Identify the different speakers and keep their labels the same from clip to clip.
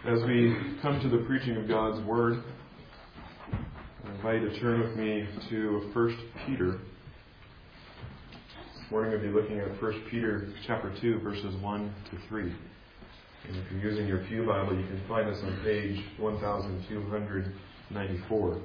Speaker 1: As we come to the preaching of God's Word, I invite you to turn with me to 1 Peter. This morning we'll be looking at 1 Peter chapter 2, verses 1 to 3. And if you're using your Pew Bible, you can find this on page 1294.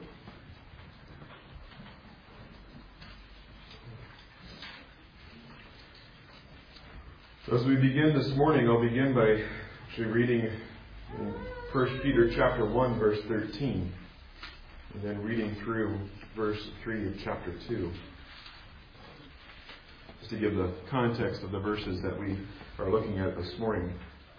Speaker 1: So as we begin this morning, I'll begin by actually reading in 1 Peter chapter 1, verse 13, and then reading through verse 3 of chapter 2, just to give the context of the verses that we are looking at this morning.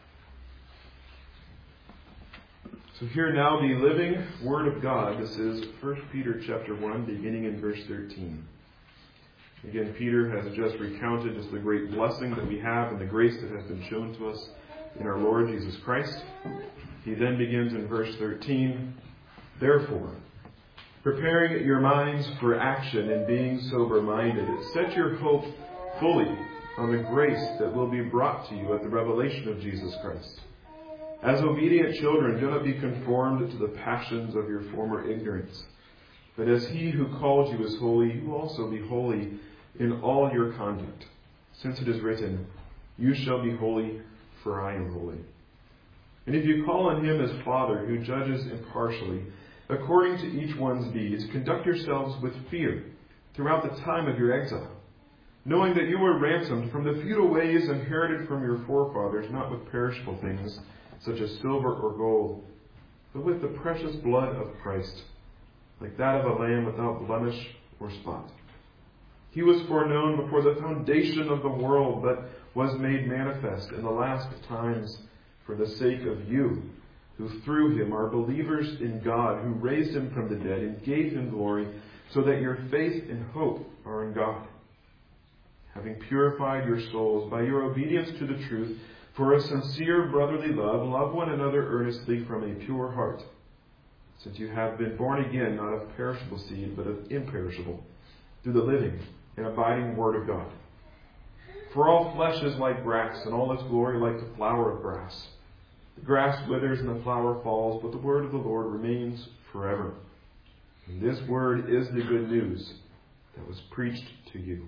Speaker 1: So hear now the living Word of God. This is 1 Peter chapter 1, beginning in verse 13. Again, Peter has just recounted just the great blessing that we have and the grace that has been shown to us in our Lord Jesus Christ. He then begins in verse 13, "Therefore, preparing your minds for action and being sober-minded, set your hope fully on the grace that will be brought to you at the revelation of Jesus Christ. As obedient children, do not be conformed to the passions of your former ignorance, but as He who called you is holy, you also be holy in all your conduct, since it is written, 'You shall be holy, for I am holy.' And if you call on Him as Father, who judges impartially, according to each one's deeds, conduct yourselves with fear throughout the time of your exile, knowing that you were ransomed from the futile ways inherited from your forefathers, not with perishable things, such as silver or gold, but with the precious blood of Christ, like that of a lamb without blemish or spot. He was foreknown before the foundation of the world, but was made manifest in the last times for the sake of you, who through Him are believers in God, who raised Him from the dead and gave Him glory, so that your faith and hope are in God. Having purified your souls by your obedience to the truth, for a sincere brotherly love, love one another earnestly from a pure heart, since you have been born again, not of perishable seed, but of imperishable, through the living and abiding Word of God. For all flesh is like grass, and all its glory like the flower of grass. The grass withers and the flower falls, but the word of the Lord remains forever. And this word is the good news that was preached to you.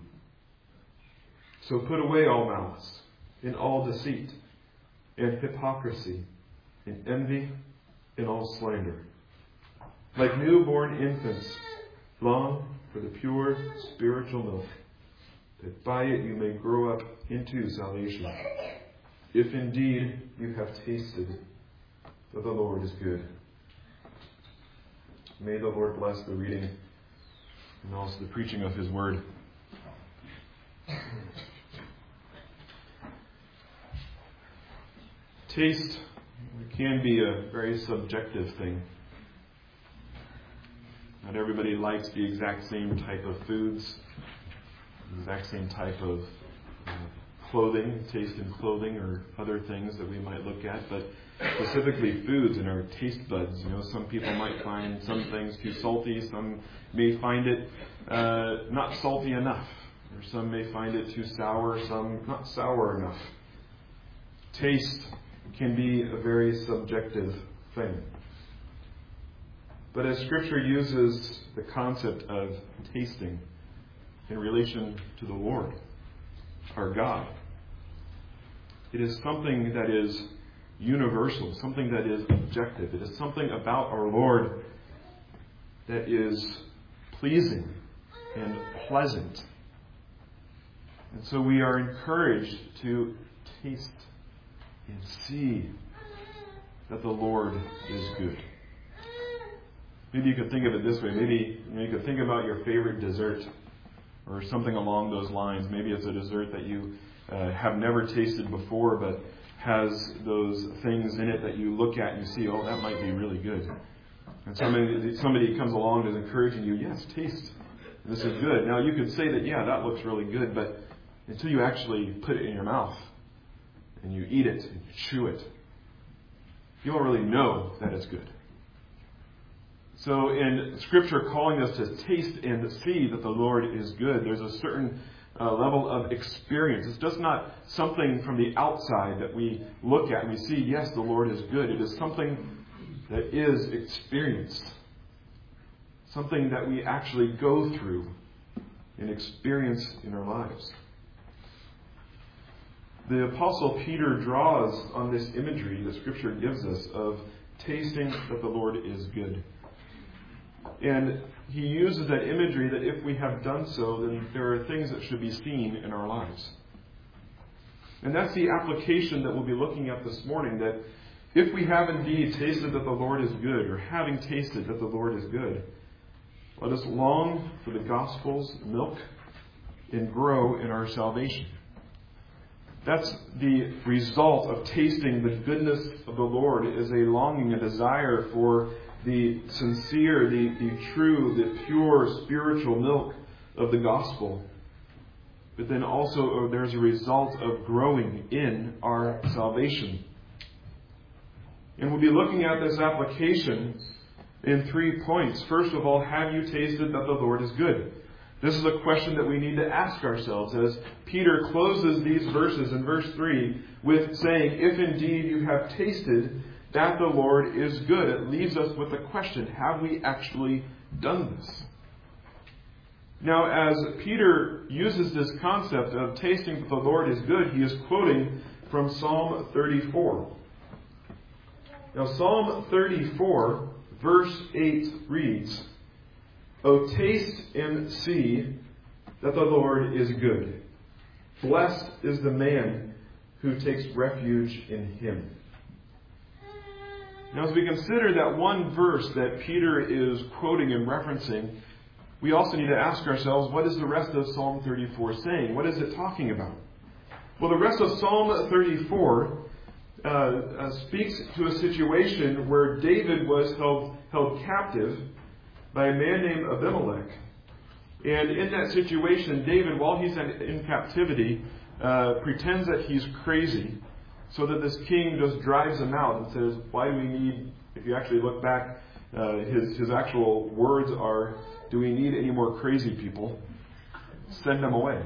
Speaker 1: So put away all malice, and all deceit, and hypocrisy, and envy, and all slander. Like newborn infants, long for the pure spiritual milk, that by it you may grow up into salvation, if indeed you have tasted that the Lord is good." May the Lord bless the reading and also the preaching of His Word. Taste can be a very subjective thing. Not everybody likes the exact same type of foods, the exact same type of clothing, taste in clothing or other things that we might look at, but specifically foods and our taste buds. Some people might find some things too salty, some may find it not salty enough, or some may find it too sour, some not sour enough. Taste can be a very subjective thing. But as Scripture uses the concept of tasting in relation to the Lord, our God, it is something that is universal, something that is objective. It is something about our Lord that is pleasing and pleasant. And so we are encouraged to taste and see that the Lord is good. Maybe you could think of it this way. Maybe you could think about your favorite dessert or something along those lines. Maybe it's a dessert that you have never tasted before, but has those things in it that you look at and you see, oh, that might be really good. And somebody comes along and is encouraging you, yes, taste. This is good. Now, you could say that, yeah, that looks really good, but until you actually put it in your mouth and you eat it and you chew it, you don't really know that it's good. So in Scripture calling us to taste and see that the Lord is good, there's a certain level of experience. It's just not something from the outside that we look at and we see, yes, the Lord is good. It is something that is experienced. Something that we actually go through and experience in our lives. The Apostle Peter draws on this imagery that Scripture gives us of tasting that the Lord is good. And he uses that imagery that if we have done so, then there are things that should be seen in our lives. And that's the application that we'll be looking at this morning, that if we have indeed tasted that the Lord is good, or having tasted that the Lord is good, let us long for the gospel's milk and grow in our salvation. That's the result of tasting the goodness of the Lord, is a longing, a desire for the sincere, the true, the pure spiritual milk of the gospel. But then also there's a result of growing in our salvation. And we'll be looking at this application in 3 points. First of all, have you tasted that the Lord is good? This is a question that we need to ask ourselves as Peter closes these verses in verse 3 with saying, if indeed you have tasted that the Lord is good. It leaves us with the question, have we actually done this? Now, as Peter uses this concept of tasting that the Lord is good, he is quoting from Psalm 34. Now, Psalm 34, verse 8 reads, O taste and see that the Lord is good. Blessed is the man who takes refuge in him. Now, as we consider that one verse that Peter is quoting and referencing, we also need to ask ourselves, what is the rest of Psalm 34 saying? What is it talking about? Well, the rest of Psalm 34 speaks to a situation where David was held captive by a man named Abimelech. And in that situation, David, while he's in captivity, pretends that he's crazy, so that this king just drives him out and says, why do we need, if you actually look back, his actual words are, do we need any more crazy people? Send them away.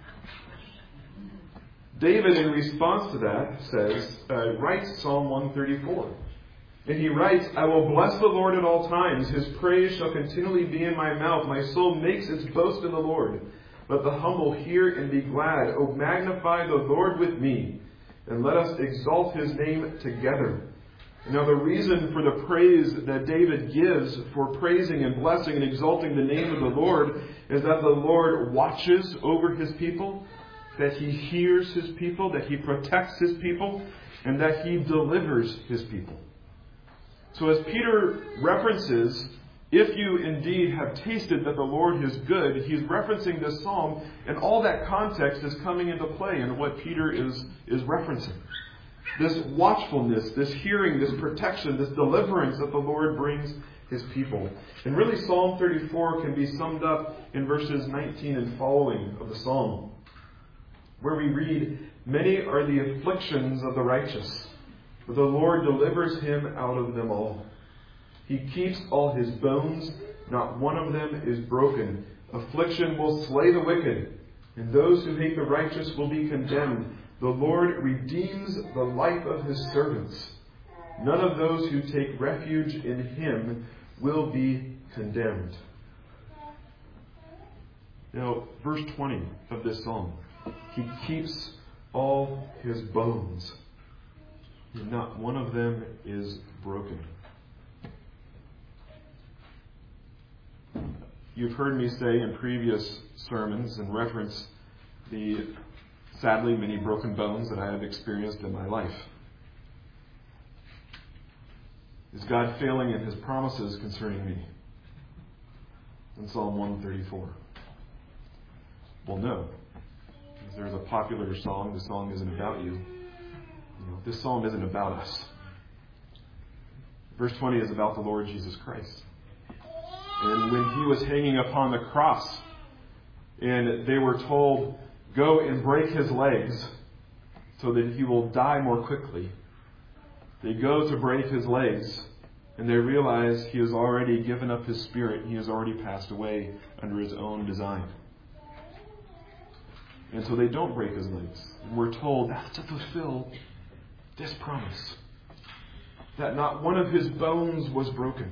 Speaker 1: David, in response to that, says, writes Psalm 134. And he writes, I will bless the Lord at all times. His praise shall continually be in my mouth. My soul makes its boast in the Lord. Let the humble hear and be glad. O magnify the Lord with me, and let us exalt his name together. Now, the reason for the praise that David gives for praising and blessing and exalting the name of the Lord is that the Lord watches over his people, that he hears his people, that he protects his people, and that he delivers his people. So as Peter references, if you indeed have tasted that the Lord is good, he's referencing this psalm, and all that context is coming into play in what Peter is referencing. This watchfulness, this hearing, this protection, this deliverance that the Lord brings his people. And really Psalm 34 can be summed up in verses 19 and following of the psalm, where we read, many are the afflictions of the righteous, but the Lord delivers him out of them all. He keeps all his bones, not one of them is broken. Affliction will slay the wicked, and those who hate the righteous will be condemned. The Lord redeems the life of his servants. None of those who take refuge in him will be condemned. Now, verse 20 of this psalm. He keeps all his bones, and not one of them is broken. You've heard me say in previous sermons and reference the sadly many broken bones that I have experienced in my life. Is God failing in his promises concerning me? In Psalm 134. Well, no. There's a popular song. The song isn't about you. This psalm isn't about us. Verse 20 is about the Lord Jesus Christ. And when he was hanging upon the cross, and they were told, go and break his legs so that he will die more quickly. They go to break his legs, and they realize he has already given up his spirit. He has already passed away under his own design. And so they don't break his legs. And we're told that's to fulfill this promise, that not one of his bones was broken.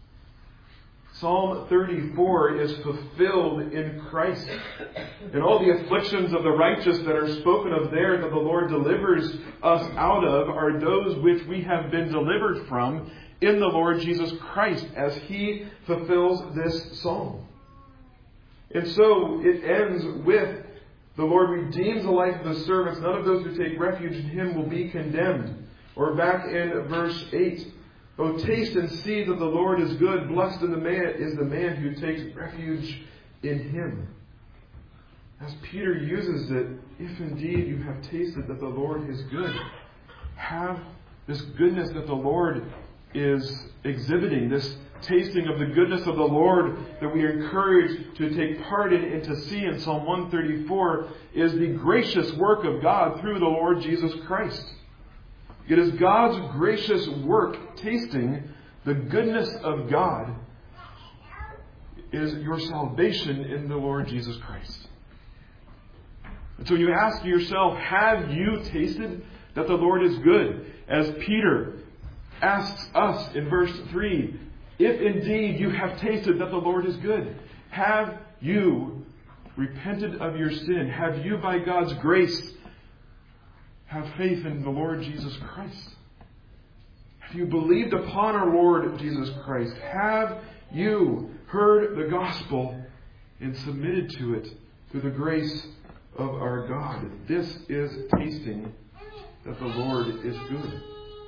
Speaker 1: Psalm 34 is fulfilled in Christ. And all the afflictions of the righteous that are spoken of there that the Lord delivers us out of are those which we have been delivered from in the Lord Jesus Christ as he fulfills this psalm. And so it ends with the Lord redeems the life of the servants. None of those who take refuge in him will be condemned. Or back in verse 8, "O taste and see that the Lord is good. Blessed is the man who takes refuge in him." As Peter uses it, if indeed you have tasted that the Lord is good, have this goodness that the Lord is exhibiting, this tasting of the goodness of the Lord that we are encouraged to take part in and to see in Psalm 134 is the gracious work of God through the Lord Jesus Christ. It is God's gracious work tasting the goodness of God is your salvation in the Lord Jesus Christ. And so you ask yourself, have you tasted that the Lord is good? As Peter asks us in verse 3, if indeed you have tasted that the Lord is good, have you repented of your sin? Have you, by God's grace, have faith in the Lord Jesus Christ? Have you believed upon our Lord Jesus Christ? Have you heard the gospel and submitted to it through the grace of our God? This is tasting that the Lord is good.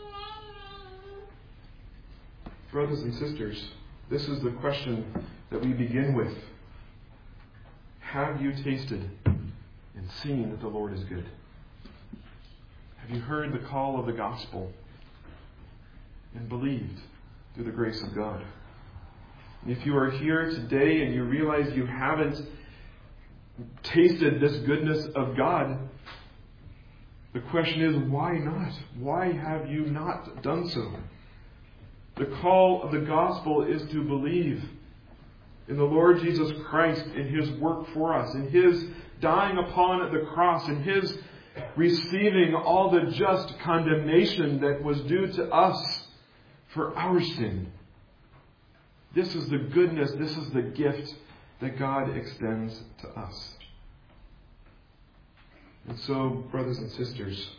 Speaker 1: Brothers and sisters, this is the question that we begin with. Have you tasted and seen that the Lord is good? Have you heard the call of the gospel and believed through the grace of God? And if you are here today and you realize you haven't tasted this goodness of God, the question is, why not? Why have you not done so? The call of the gospel is to believe in the Lord Jesus Christ, in his work for us, in his dying upon the cross, in his receiving all the just condemnation that was due to us for our sin. This is the goodness, this is the gift that God extends to us. And so, brothers and sisters,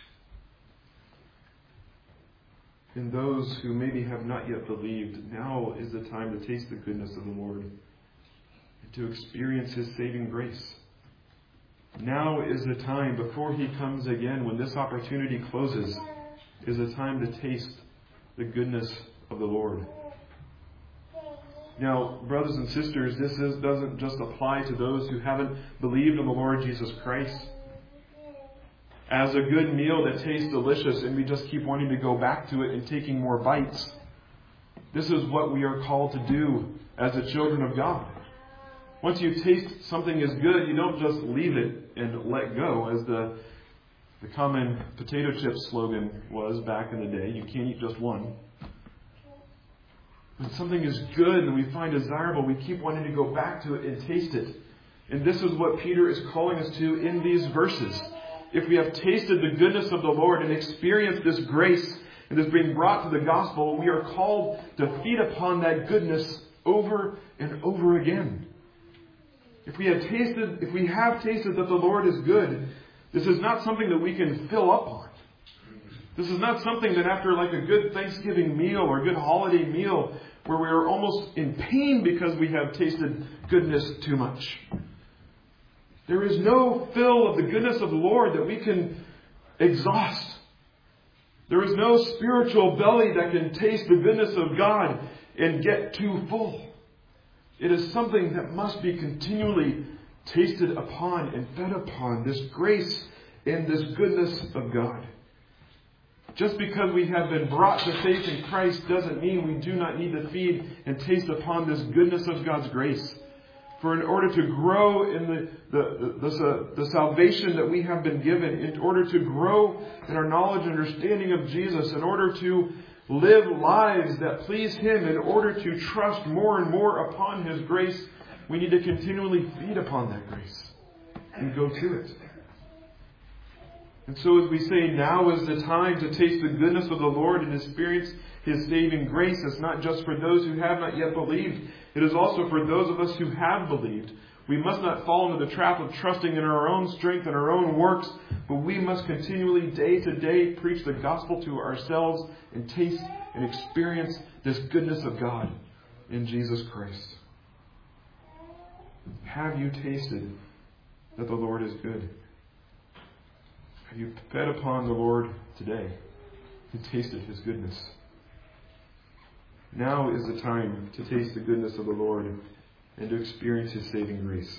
Speaker 1: in those who maybe have not yet believed, now is the time to taste the goodness of the Lord and to experience his saving grace. Now is the time, before he comes again, when this opportunity closes, is the time to taste the goodness of the Lord. Now, brothers and sisters, this doesn't just apply to those who haven't believed in the Lord Jesus Christ as a good meal that tastes delicious and we just keep wanting to go back to it and taking more bites. This is what we are called to do as the children of God. Once you taste something is good, you don't just leave it and let go, as the common potato chip slogan was back in the day. You can't eat just one. When something is good and we find desirable, we keep wanting to go back to it and taste it. And this is what Peter is calling us to in these verses. If we have tasted the goodness of the Lord and experienced this grace and this being brought to the gospel, we are called to feed upon that goodness over and over again. If we have tasted that the Lord is good, this is not something that we can fill up on. This is not something that after like a good Thanksgiving meal or a good holiday meal where we are almost in pain because we have tasted goodness too much. There is no fill of the goodness of the Lord that we can exhaust. There is no spiritual belly that can taste the goodness of God and get too full. It is something that must be continually tasted upon and fed upon, this grace and this goodness of God. Just because we have been brought to faith in Christ doesn't mean we do not need to feed and taste upon this goodness of God's grace. For in order to grow in the salvation that we have been given, in order to grow in our knowledge and understanding of Jesus, in order to live lives that please him, in order to trust more and more upon his grace, we need to continually feed upon that grace. and go to it. And so as we say, now is the time to taste the goodness of the Lord and experience His saving grace. It's not just for those who have not yet believed. It is also for those of us who have believed. We must not fall into the trap of trusting in our own strength and our own works, but we must continually, day to day, preach the gospel to ourselves and taste and experience this goodness of God in Jesus Christ. Have you tasted that the Lord is good? Have you fed upon the Lord today and tasted His goodness? Now is the time to taste the goodness of the Lord and to experience His saving grace.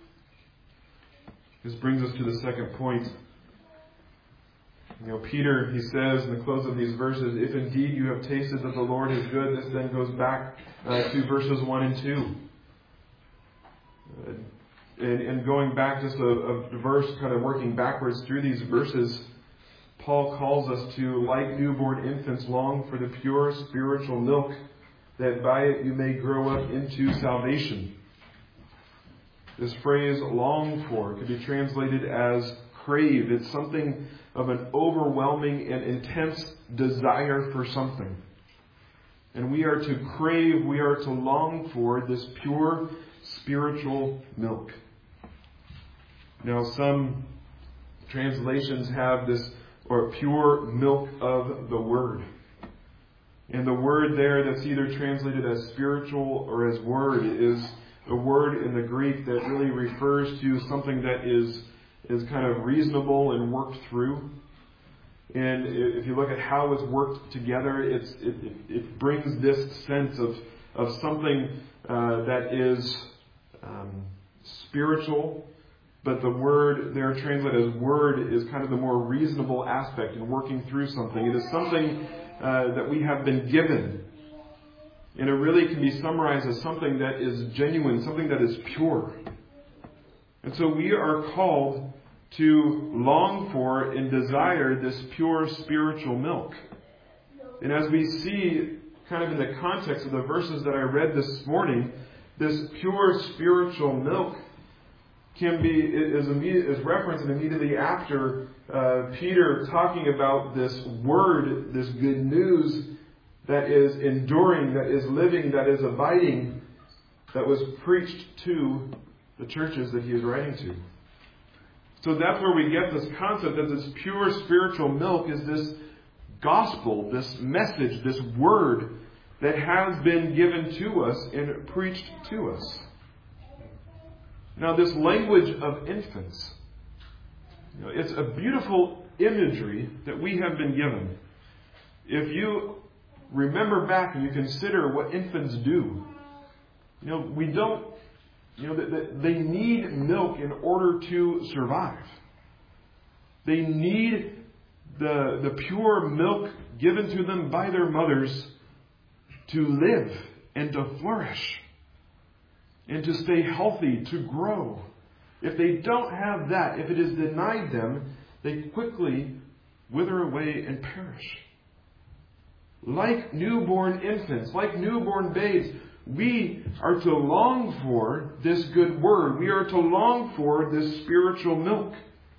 Speaker 1: This brings us to the second point. Peter, he says in the close of these verses, if indeed you have tasted that the Lord is good, this then goes back to verses 1 and 2. And going back just a verse, kind of working backwards through these verses, Paul calls us to, like newborn infants, long for the pure spiritual milk, that by it you may grow up into salvation. This phrase, long for, could be translated as crave. It's something of an overwhelming and intense desire for something. And we are to crave, we are to long for this pure spiritual milk. Now, some translations have this, or pure milk of the Word. And the word there that's either translated as spiritual or as word is a word in the Greek that really refers to something that is kind of reasonable and worked through. And if you look at how it's worked together, it brings this sense of something that is spiritual, but the word there translated as word is kind of the more reasonable aspect in working through something. It is something that we have been given. And it really can be summarized as something that is genuine, something that is pure. And so we are called to long for and desire this pure spiritual milk. And as we see kind of in the context of the verses that I read this morning, this pure spiritual milk is referenced immediately after Peter talking about this word, this good news that is enduring, that is living, that is abiding, that was preached to the churches that he is writing to. So that's where we get this concept that this pure spiritual milk is this gospel, this message, this word that has been given to us and preached to us. Now, this language of infants, it's a beautiful imagery that we have been given. If you remember back and you consider what infants do, we don't, they need milk in order to survive. They need the pure milk given to them by their mothers to live and to flourish and to stay healthy, to grow. If they don't have that, if it is denied them, they quickly wither away and perish. Like newborn infants, like newborn babes, we are to long for this good word. We are to long for this spiritual milk.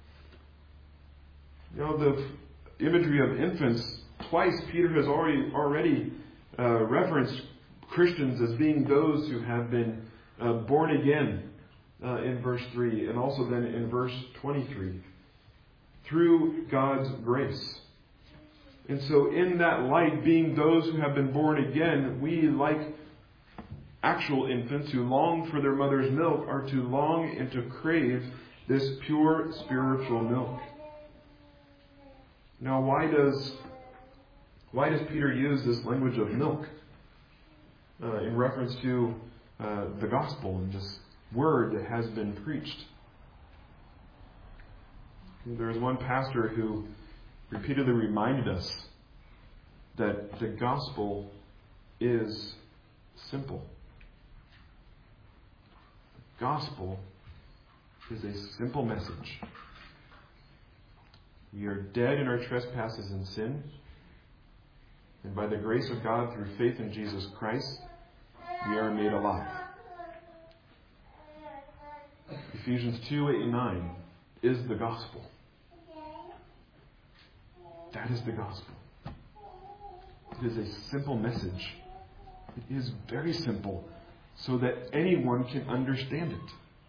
Speaker 1: The imagery of infants, twice Peter has already referenced Christians as being those who have been born again in verse 3, and also then in verse 23, through God's grace. And so in that light, being those who have been born again, we, like actual infants who long for their mother's milk, are to long and to crave this pure spiritual milk. Now, why does Peter use this language of milk in reference to the gospel and this word that has been preached? There is one pastor who repeatedly reminded us that the gospel is simple. The gospel is a simple message. We are dead in our trespasses and sin, and by the grace of God through faith in Jesus Christ, we are made alive. Ephesians 2, 8, and 9 is the gospel. That is the gospel. It is a simple message. It is very simple, so that anyone can understand it.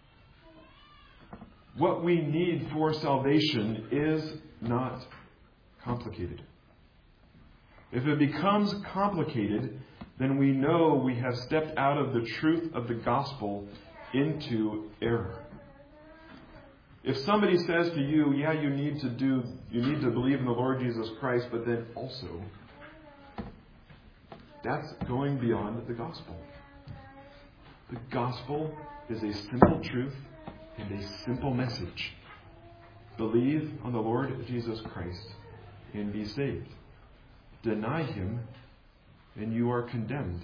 Speaker 1: What we need for salvation is not complicated. If it becomes complicated, then we know we have stepped out of the truth of the gospel into error. If somebody says to you, yeah, you need to believe in the Lord Jesus Christ, but then also, that's going beyond the gospel. The gospel is a simple truth and a simple message. Believe on the Lord Jesus Christ and be saved. Deny Him and you are condemned.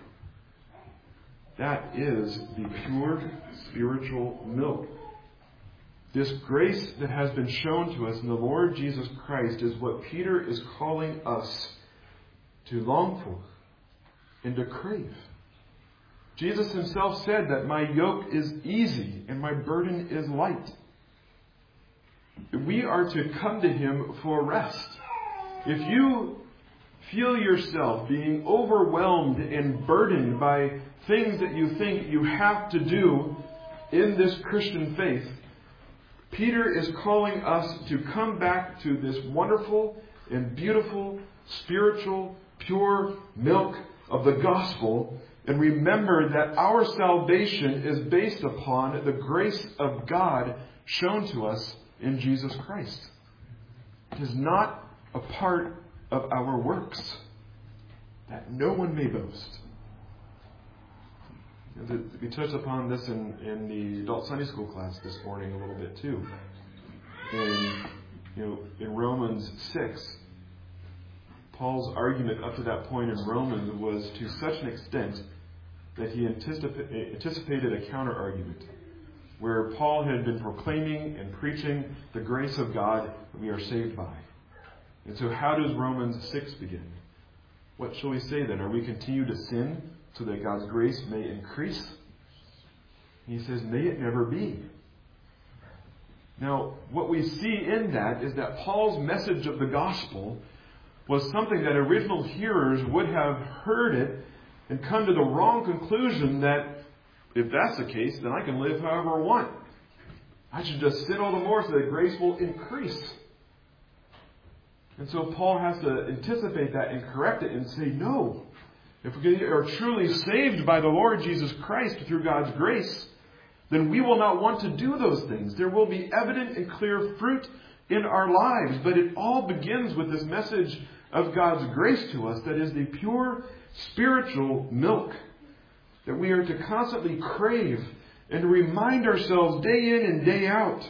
Speaker 1: That is the pure spiritual milk. This grace that has been shown to us in the Lord Jesus Christ is what Peter is calling us to long for and to crave. Jesus Himself said that my yoke is easy and my burden is light. We are to come to Him for rest. If you feel yourself being overwhelmed and burdened by things that you think you have to do in this Christian faith, Peter is calling us to come back to this wonderful and beautiful, spiritual, pure milk of the gospel, and remember that our salvation is based upon the grace of God shown to us in Jesus Christ. It is not a part of our works, that no one may boast. We touched upon this in the adult Sunday school class this morning a little bit too. In Romans 6, Paul's argument up to that point in Romans was to such an extent that he anticipated a counter-argument, where Paul had been proclaiming and preaching the grace of God that we are saved by. And so how does Romans 6 begin? What shall we say then? Are we continue to sin so that God's grace may increase? He says, may it never be. Now, what we see in that is that Paul's message of the gospel was something that original hearers would have heard it and come to the wrong conclusion that if that's the case, then I can live however I want. I should just sin all the more so that grace will increase. And so Paul has to anticipate that and correct it and say, no. If we are truly saved by the Lord Jesus Christ through God's grace, then we will not want to do those things. There will be evident and clear fruit in our lives. But it all begins with this message of God's grace to us that is the pure spiritual milk that we are to constantly crave and remind ourselves day in and day out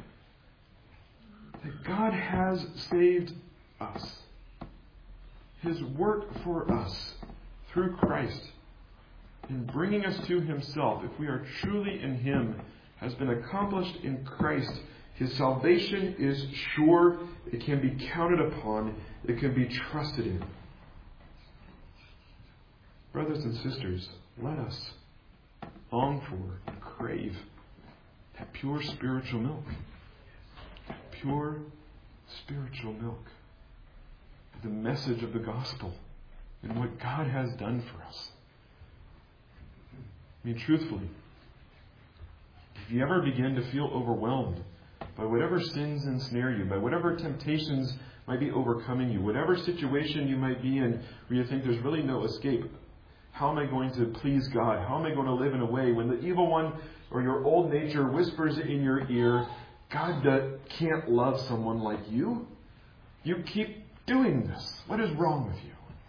Speaker 1: that God has saved us. His work for us through Christ in bringing us to Himself, if we are truly in Him, has been accomplished in Christ. His salvation is sure. It can be counted upon. It can be trusted in. Brothers and sisters, let us long for and crave that pure spiritual milk. That pure spiritual milk. The message of the gospel and what God has done for us. I mean, truthfully, if you ever begin to feel overwhelmed by whatever sins ensnare you, by whatever temptations might be overcoming you, whatever situation you might be in where you think there's really no escape, how am I going to please God? How am I going to live in a way when the evil one or your old nature whispers in your ear, God can't love someone like you? You keep doing this. What is wrong with you?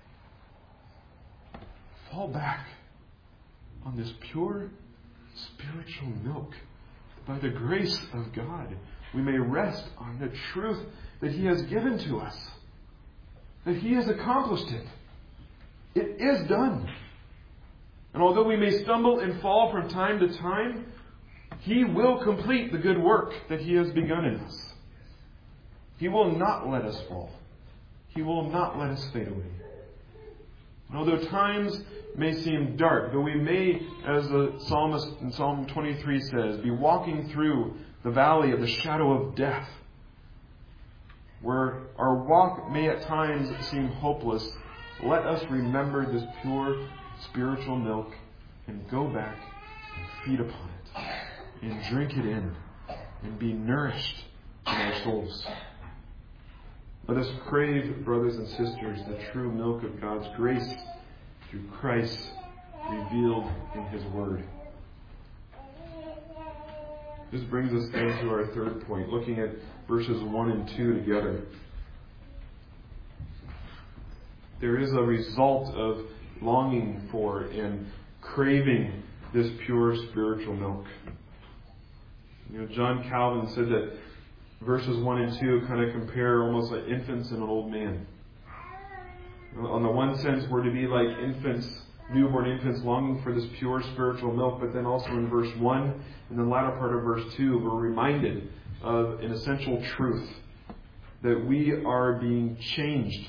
Speaker 1: Fall back on this pure spiritual milk. By the grace of God, we may rest on the truth that He has given to us. That He has accomplished it. It is done. And although we may stumble and fall from time to time, He will complete the good work that He has begun in us. He will not let us fall. He will not let us fade away. And although times may seem dark, though we may, as the psalmist in Psalm 23 says, be walking through the valley of the shadow of death, where our walk may at times seem hopeless, let us remember this pure spiritual milk and go back and feed upon it and drink it in and be nourished in our souls. Let us crave, brothers and sisters, the true milk of God's grace through Christ revealed in His Word. This brings us then to our third point, looking at verses 1 and 2 together. There is a result of longing for and craving this pure spiritual milk. John Calvin said that verses 1 and 2 kind of compare almost like infants and an old man. On the one sense, we're to be like infants, newborn infants, longing for this pure spiritual milk, but then also in verse 1 and the latter part of verse 2, we're reminded of an essential truth, that we are being changed.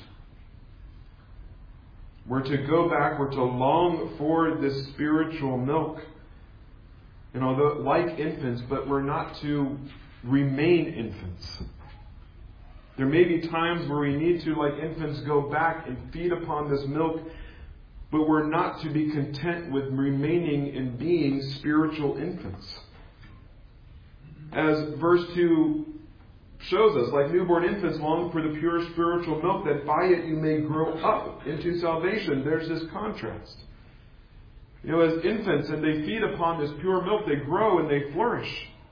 Speaker 1: We're to go back, we're to long for this spiritual milk. And although like infants, but we're not to remain infants. There may be times where we need to, like infants, go back and feed upon this milk, but we're not to be content with remaining and being spiritual infants. As verse 2 shows us, like newborn infants long for the pure spiritual milk, that by it you may grow up into salvation. There's this contrast. As infants, and they feed upon this pure milk, they grow and they flourish.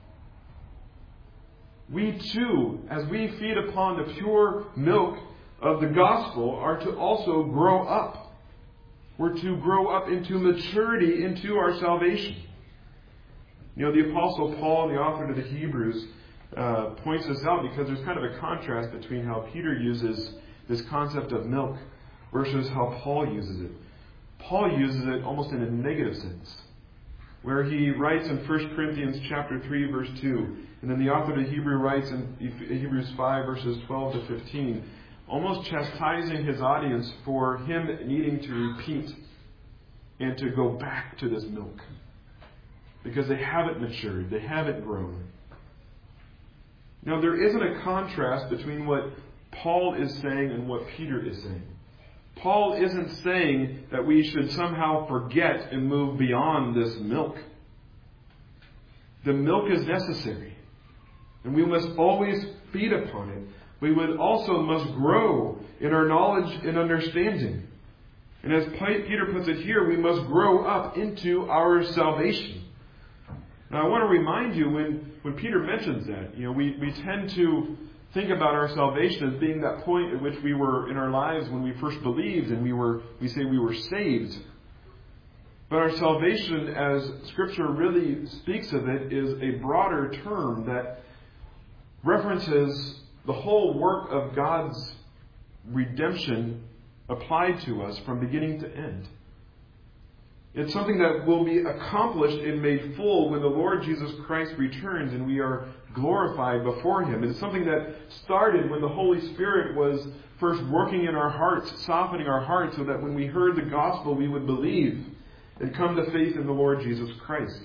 Speaker 1: We too, as we feed upon the pure milk of the gospel, are to also grow up. We're to grow up into maturity, into our salvation. The Apostle Paul, the author to the Hebrews, points this out because there's kind of a contrast between how Peter uses this concept of milk versus how Paul uses it. Paul uses it almost in a negative sense, where he writes in 1 Corinthians chapter 3, verse 2, and then the author of Hebrews writes in Hebrews 5, verses 12 to 15, almost chastising his audience for him needing to repeat and to go back to this milk, because they haven't matured, they haven't grown. Now, there isn't a contrast between what Paul is saying and what Peter is saying. Paul isn't saying that we should somehow forget and move beyond this milk. The milk is necessary, and we must always feed upon it. We would also must grow in our knowledge and understanding. And as Peter puts it here, we must grow up into our salvation. Now, I want to remind you, when Peter mentions that, we tend to think about our salvation as being that point at which we were in our lives when we first believed and we say we were saved. But our salvation, as Scripture really speaks of it, is a broader term that references the whole work of God's redemption applied to us from beginning to end. It's something that will be accomplished and made full when the Lord Jesus Christ returns and we are glorified before Him. It's something that started when the Holy Spirit was first working in our hearts, softening our hearts, so that when we heard the gospel we would believe and come to faith in the Lord Jesus Christ.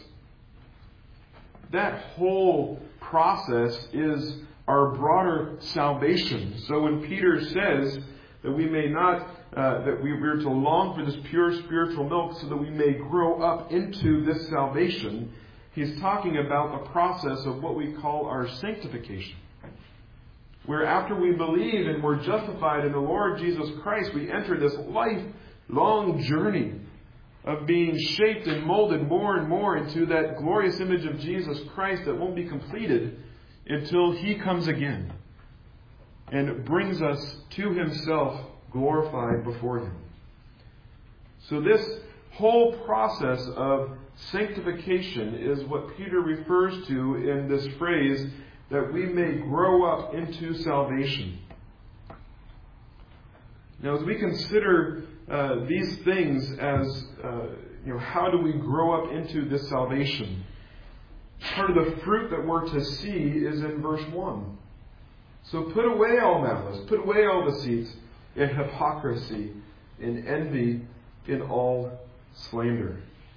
Speaker 1: That whole process is our broader salvation. So when Peter says that we may not that we're to long for this pure spiritual milk so that we may grow up into this salvation, he's talking about a process of what we call our sanctification. Where after we believe and we're justified in the Lord Jesus Christ, we enter this lifelong journey of being shaped and molded more and more into that glorious image of Jesus Christ that won't be completed until He comes again and brings us to Himself glorified before Him. So this whole process of sanctification is what Peter refers to in this phrase, that we may grow up into salvation. Now, as we consider these things as, how do we grow up into this salvation? Part of the fruit that we're to see is in verse 1. So put away all malice, put away all deceit, and hypocrisy, and envy, in all slander.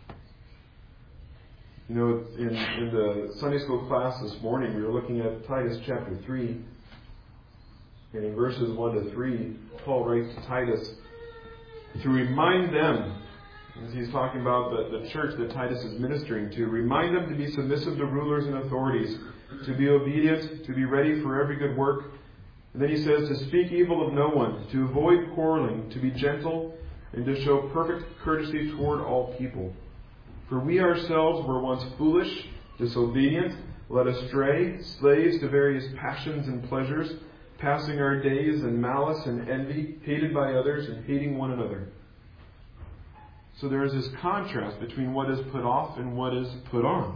Speaker 1: You know, in the Sunday school class this morning, we were looking at Titus chapter 3. And in verses 1 to 3, Paul writes to Titus to remind them, as he's talking about the church that Titus is ministering to, remind them to be submissive to rulers and authorities, to be obedient, to be ready for every good work. And then he says to speak evil of no one, to avoid quarreling, to be gentle, and to show perfect courtesy toward all people. For we ourselves were once foolish, disobedient, led astray, slaves to various passions and pleasures, passing our days in malice and envy, hated by others and hating one another. So there is this contrast between what is put off and what is put on.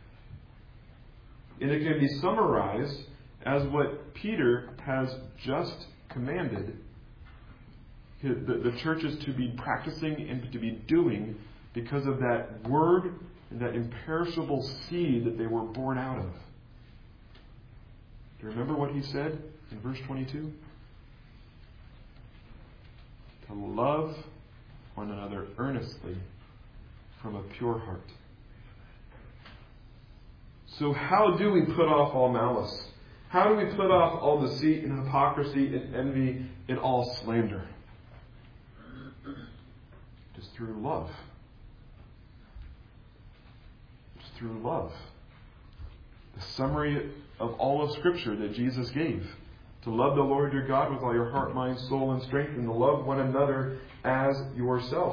Speaker 1: And it can be summarized as what Peter has just commanded the churches to be practicing and to be doing because of that word and that imperishable seed that they were born out of. Do you remember what he said in verse 22? To love one another earnestly from a pure heart. So how do we put off all malice? How do we put off all deceit and hypocrisy and envy and all slander? Just through love. Just through love. The summary of all of Scripture that Jesus gave. To love the Lord your God with all your heart, mind, soul, and strength, and to love one another as yourself.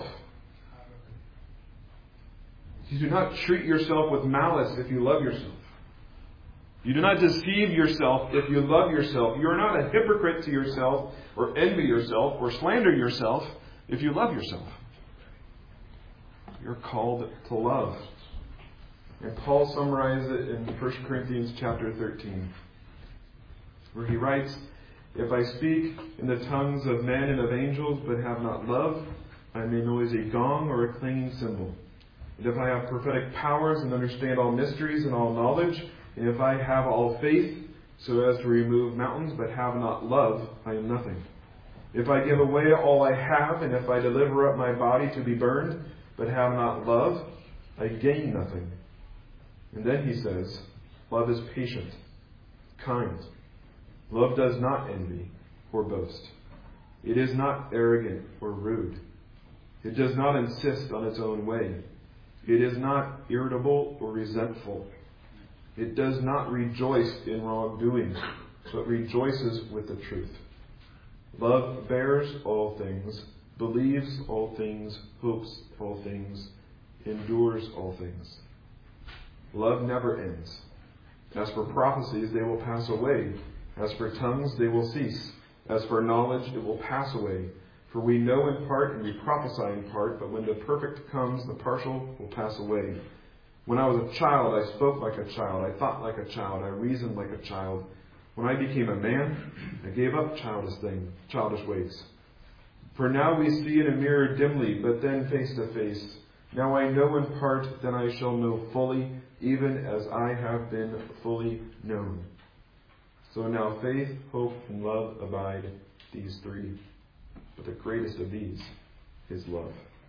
Speaker 1: You do not treat yourself with malice if you love yourself. You do not deceive yourself if you love yourself. You are not a hypocrite to yourself, or envy yourself, or slander yourself if you love yourself. You're called to love. And Paul summarized it in 1 Corinthians chapter 13, where he writes, If I speak in the tongues of men and of angels, but have not love, I am a noisy gong or a clanging cymbal. And if I have prophetic powers and understand all mysteries and all knowledge, and if I have all faith so as to remove mountains, but have not love, I am nothing. If I give away all I have, and if I deliver up my body to be burned, but have not love, I gain nothing. And then he says, love is patient, kind. Love does not envy or boast. It is not arrogant or rude. It does not insist on its own way. It is not irritable or resentful. It does not rejoice in wrongdoing, but rejoices with the truth. Love bears all things, believes all things, hopes all things, endures all things. Love never ends. As for prophecies, they will pass away. As for tongues, they will cease. As for knowledge, it will pass away. For we know in part and we prophesy in part, but when the perfect comes, the partial will pass away. When I was a child, I spoke like a child. I thought like a child. I reasoned like a child. When I became a man, I gave up childish ways. For now we see in a mirror dimly, but then face to face. Now I know in part, then I shall know fully, even as I have been fully known. So now faith, hope, and love abide, these three. But the greatest of these is love.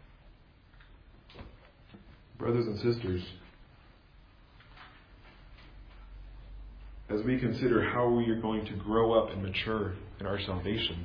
Speaker 1: Brothers and sisters, as we consider how we are going to grow up and mature in our salvation,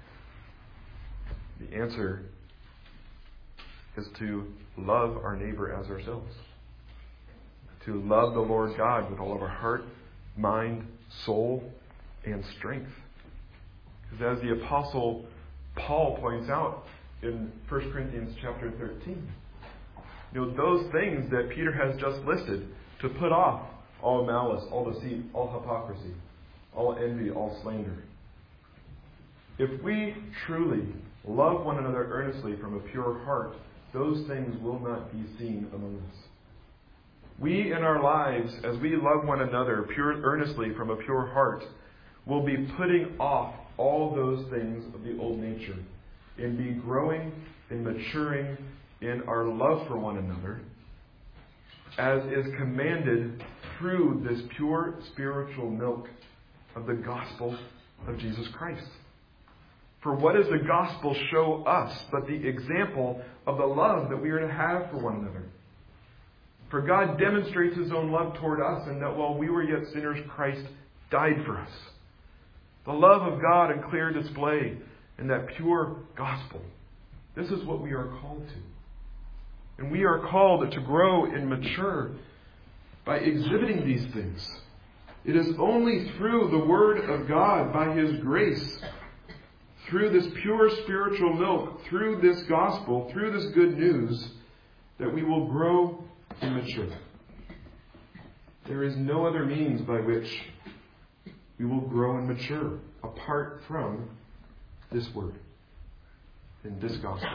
Speaker 1: the answer is to love our neighbor as ourselves. To love the Lord God with all of our heart, mind, soul, and strength. Because as the Apostle Paul points out in 1 Corinthians chapter 13, those things that Peter has just listed, to put off all malice, all deceit, all hypocrisy, all envy, all slander. If we truly love one another earnestly from a pure heart, those things will not be seen among us. We in our lives, as we love one another earnestly from a pure heart, will be putting off all those things of the old nature and be growing and maturing in our love for one another, as is commanded through this pure spiritual milk of the gospel of Jesus Christ. For what does the gospel show us but the example of the love that we are to have for one another? For God demonstrates His own love toward us, in that while we were yet sinners, Christ died for us. The love of God in clear display in that pure gospel. This is what we are called to. And we are called to grow and mature by exhibiting these things. It is only through the Word of God, by His grace, through this pure spiritual milk, through this gospel, through this good news, that we will grow and mature. There is no other means by which we will grow and mature apart from this Word and this gospel.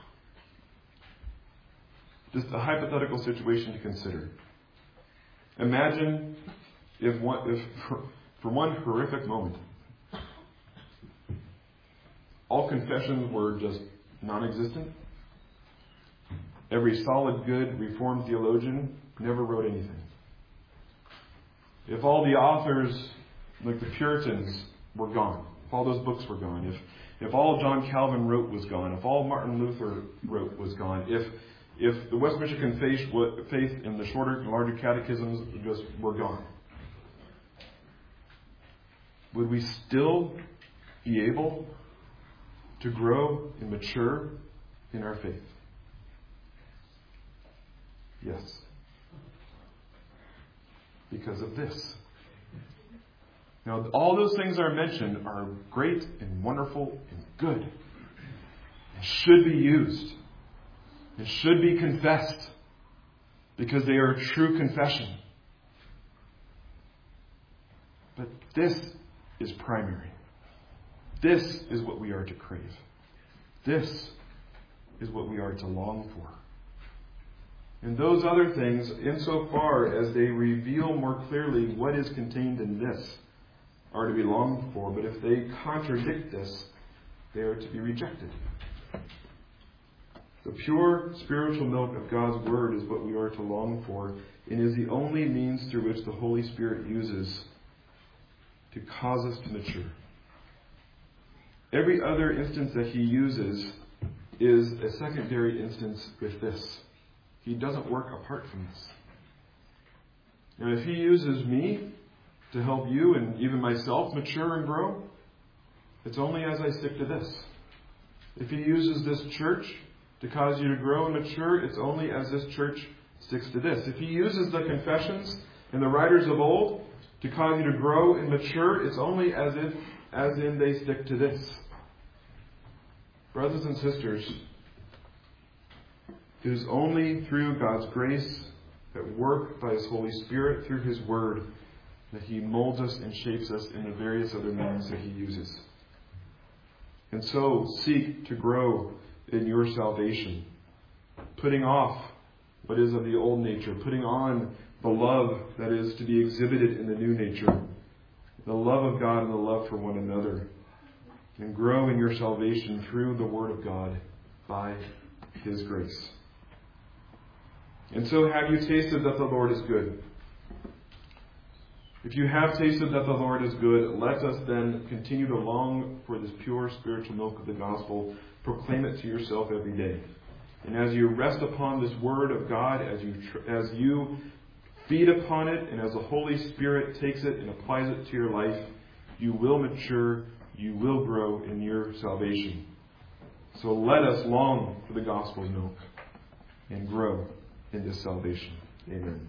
Speaker 1: Just a hypothetical situation to consider. Imagine if for one horrific moment, all confessions were just non-existent. Every solid, good, Reformed theologian never wrote anything. If all the authors, like the Puritans, were gone, if all those books were gone, if all John Calvin wrote was gone, if all Martin Luther wrote was gone, if the Westminster faith and the shorter and larger catechisms just were gone, would we still be able to grow and mature in our faith? Yes. Because of this. Now, all those things that are mentioned are great and wonderful and good, and should be used, and should be confessed, because they are a true confession. But this is primary. This is what we are to crave. This is what we are to long for. And those other things, insofar as they reveal more clearly what is contained in this, are to be longed for. But if they contradict this, they are to be rejected. The pure spiritual milk of God's Word is what we are to long for, and is the only means through which the Holy Spirit uses to cause us to mature. Every other instance that He uses is a secondary instance with this. He doesn't work apart from this. Now, if He uses me to help you and even myself mature and grow, it's only as I stick to this. If He uses this church to cause you to grow and mature, it's only as this church sticks to this. If He uses the confessions and the writers of old to cause you to grow and mature, it's only as in they stick to this. Brothers and sisters, it is only through God's grace, at work by His Holy Spirit, through His Word, that He molds us and shapes us in the various other means that He uses. And so, seek to grow in your salvation, putting off what is of the old nature, putting on the love that is to be exhibited in the new nature, the love of God and the love for one another, and grow in your salvation through the Word of God by His grace. And so, have you tasted that the Lord is good? If you have tasted that the Lord is good, let us then continue to long for this pure spiritual milk of the gospel. Proclaim it to yourself every day. And as you rest upon this Word of God, as you feed upon it, and as the Holy Spirit takes it and applies it to your life, you will mature, you will grow in your salvation. So let us long for the gospel's milk and grow in this salvation. Amen.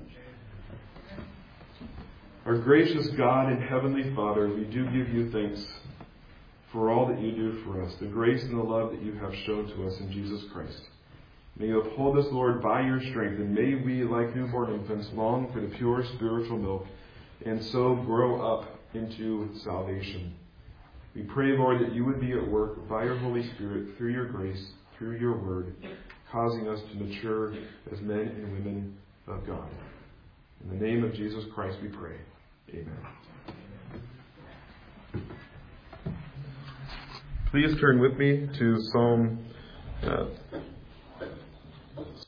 Speaker 1: Our gracious God and Heavenly Father, we do give you thanks for all that you do for us, the grace and the love that you have shown to us in Jesus Christ. May you uphold us, Lord, by your strength, and may we, like newborn infants, long for the pure spiritual milk, and so grow up into salvation. We pray, Lord, that you would be at work by your Holy Spirit, through your grace, through your word, causing us to mature as men and women of God. In the name of Jesus Christ we pray. Amen. Please turn with me to Psalm